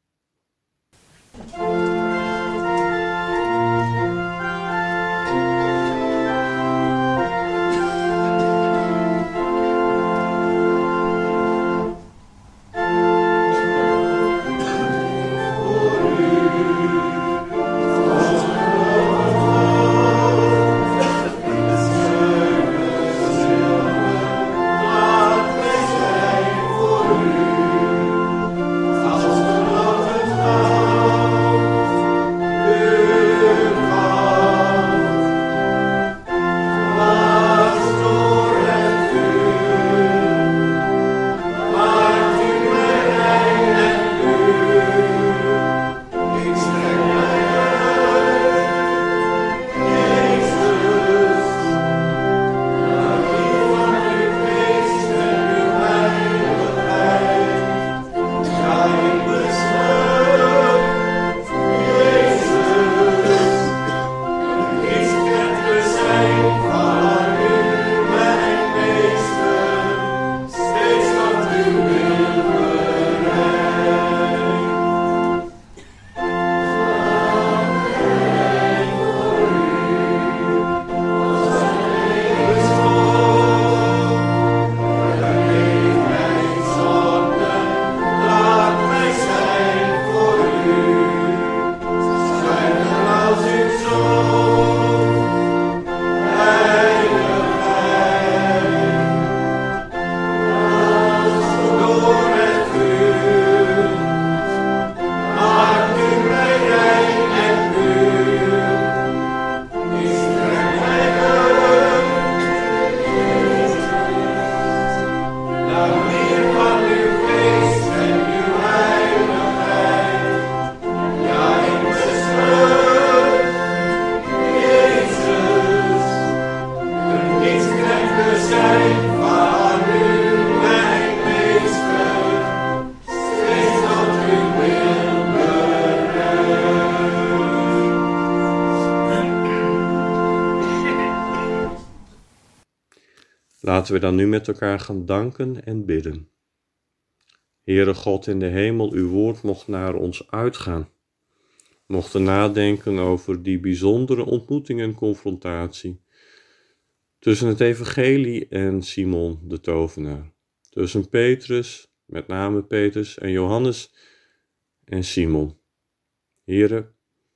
Laten we dan nu met elkaar gaan danken en bidden. Heere God in de hemel, uw woord mocht naar ons uitgaan. Mochten nadenken over die bijzondere ontmoeting en confrontatie tussen het evangelie en Simon de tovenaar. Tussen Petrus, met name Petrus en Johannes en Simon. Heere,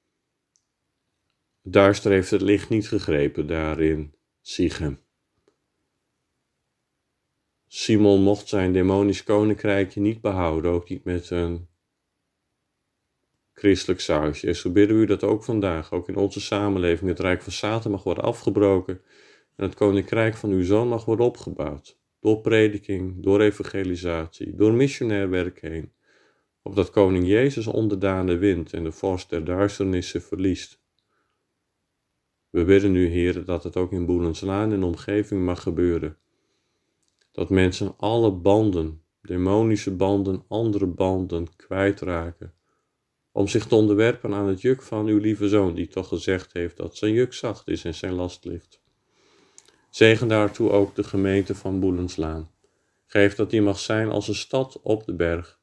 duister heeft het licht niet gegrepen daarin Sichem. Simon mocht zijn demonisch koninkrijkje niet behouden, ook niet met een christelijk sausje. En zo bidden we u dat ook vandaag, ook in onze samenleving, het rijk van Satan mag worden afgebroken en het koninkrijk van uw Zoon mag worden opgebouwd. Door prediking, door evangelisatie, door missionair werk heen. Opdat koning Jezus onderdanen wint en de vorst der duisternissen verliest. We bidden u, Heer, dat het ook in Boelenslaan en de omgeving mag gebeuren. Dat mensen alle banden, demonische banden, andere banden kwijtraken. Om zich te onderwerpen aan het juk van uw lieve Zoon, die toch gezegd heeft dat zijn juk zacht is en zijn last licht. Zegen daartoe ook de gemeente van Boelenslaan. Geef dat die mag zijn als een stad op de berg,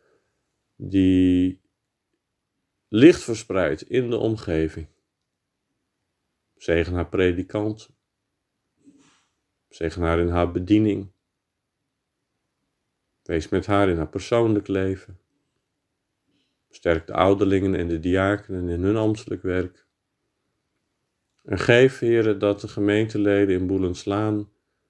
die licht verspreidt in de omgeving. Zegen haar predikant, zegen haar in haar bediening. Wees met haar in haar persoonlijk leven. Sterk de ouderlingen en de diakenen in hun ambtelijk werk. En geef, Heere, dat de gemeenteleden in Boelenslaan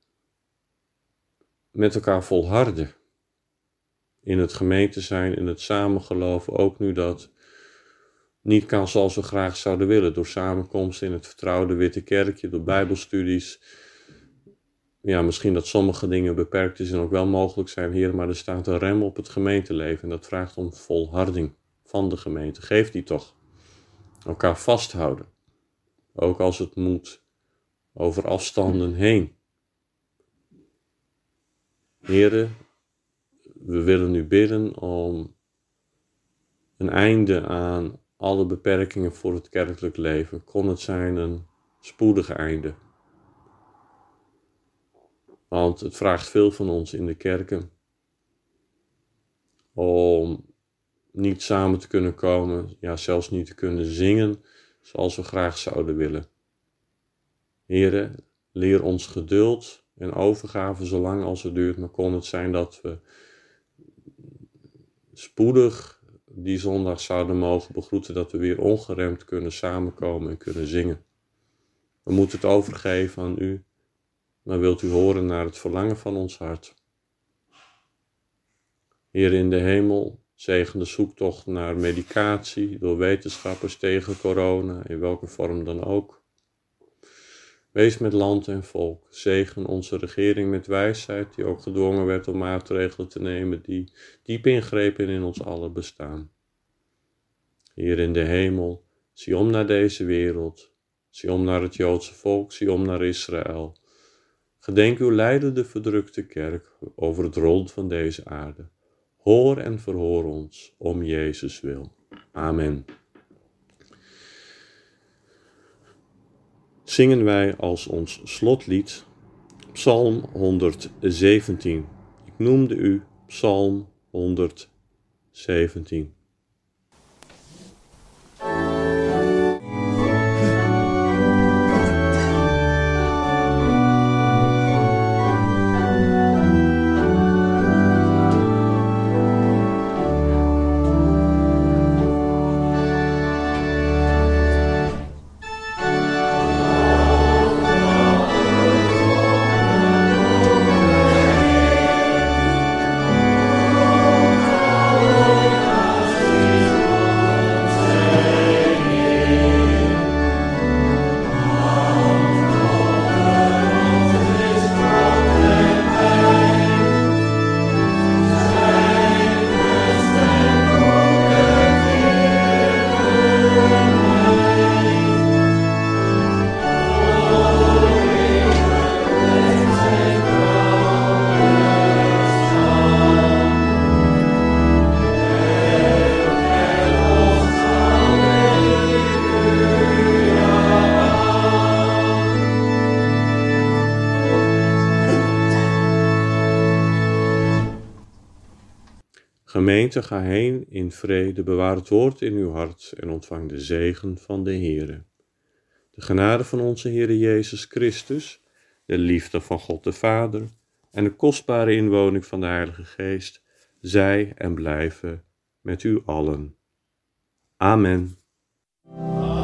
met elkaar volharden in het gemeente zijn, in het samengeloven, ook nu dat niet kan zoals we graag zouden willen, door samenkomsten in het vertrouwde witte kerkje, door bijbelstudies. Ja, misschien dat sommige dingen beperkt is en ook wel mogelijk zijn, Heer, maar er staat een rem op het gemeenteleven en dat vraagt om volharding van de gemeente. Geef die toch. Elkaar vasthouden. Ook als het moet over afstanden heen. Heere, we willen u bidden om een einde aan alle beperkingen voor het kerkelijk leven. Kon het zijn een spoedig einde. Want het vraagt veel van ons in de kerken om niet samen te kunnen komen, ja zelfs niet te kunnen zingen zoals we graag zouden willen. Heere, leer ons geduld en overgave zolang als het duurt, maar kon het zijn dat we spoedig die zondag zouden mogen begroeten, dat we weer ongeremd kunnen samenkomen en kunnen zingen. We moeten het overgeven aan u, maar wilt u horen naar het verlangen van ons hart. Heer in de hemel, zegen de zoektocht naar medicatie door wetenschappers tegen corona, in welke vorm dan ook. Wees met land en volk. Zegen onze regering met wijsheid, die ook gedwongen werd om maatregelen te nemen die diep ingrepen in ons allen bestaan. Heer in de hemel, zie om naar deze wereld. Zie om naar het Joodse volk, zie om naar Israël. Gedenk uw lijdende verdrukte kerk over het rond van deze aarde. Hoor en verhoor ons om Jezus wil. Amen. Zingen wij als ons slotlied Psalm 117. Ik noemde u Psalm 117. Gemeente, ga heen in vrede, bewaar het woord in uw hart en ontvang de zegen van de Heere. De genade van onze Heere Jezus Christus, de liefde van God de Vader en de kostbare inwoning van de Heilige Geest, zij en blijven met u allen. Amen.